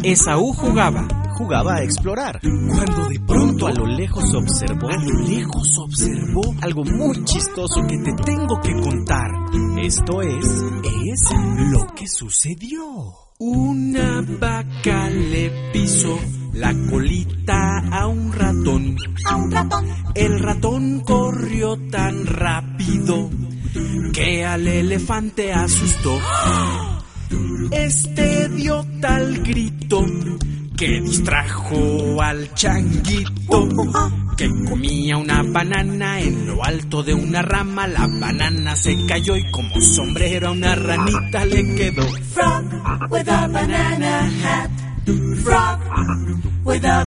Esaú jugaba a explorar, cuando de pronto a lo lejos observó algo muy chistoso que te tengo que contar. Esto es lo que sucedió. Una vaca le pisó la colita a un ratón. El ratón corrió tan rápido que al elefante asustó. Este dio tal grito que distrajo al changuito, que comía una banana en lo alto de una rama. La banana se cayó y como sombrero a una ranita le quedó. Frog with a banana hat. Frog with a